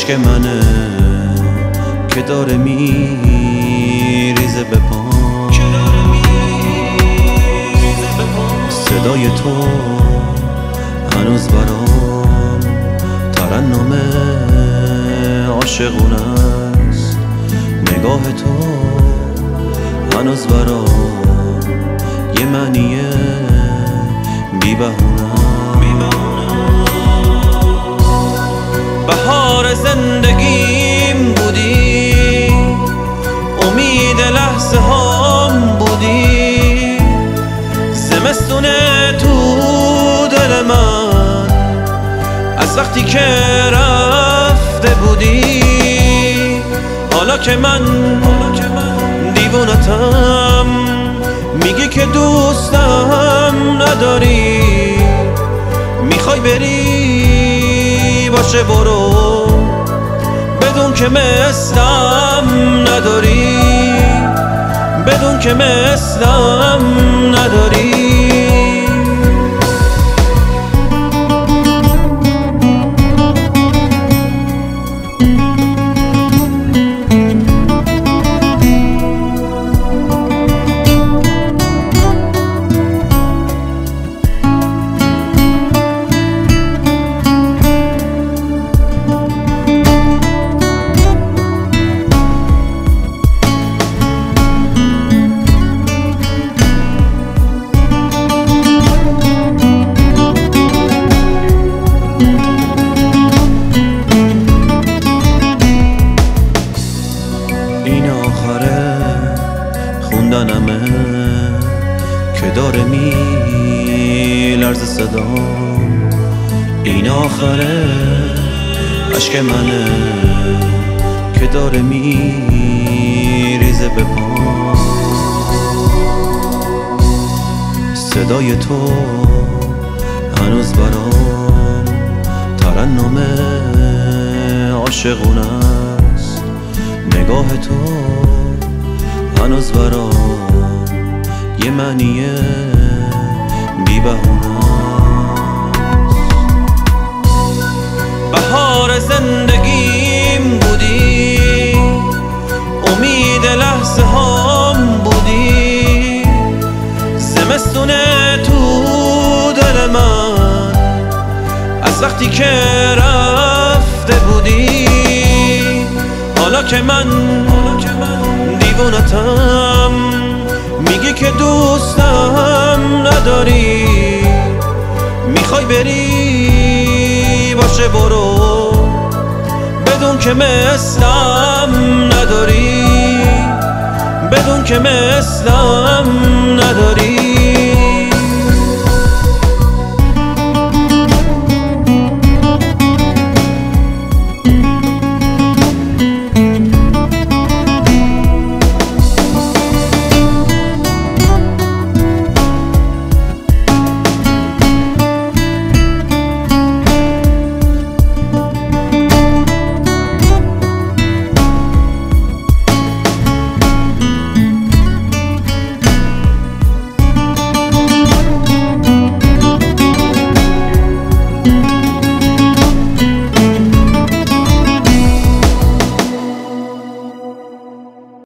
عشق منه که داره میریزه به پام، صدای تو هنوز برام ترنم عاشقونه است، نگاه تو هنوز برام یه معنی بی بهونه. بهار زندگیم بودی، امید لحظه هام بودی، زمستون تو دل من از وقتی که رفته بودی. حالا که من دیوونتم، میگی که دوستم نداری، میخوای بری باشه برو، بدون که مثلم نداری، بدون که مثلم نداری. این آخره خوندنمه که داره میلرزه صدام، این آخره عشق منه که داره میریزه به پام، صدای تو هنوز برام ترنم عاشقونه است، نگاه تو هنوز برام یه معنی بی بهونه است. بهار زندگیم بودی، امید لحظه هام بودی، زمستون تو دل من از وقتی که رفته بودی. حالا که من دیوونتم، میگی که دوستم نداری، میخوای بری باشه برو، بدون که مثلم نداری، بدون که مثلم نداری.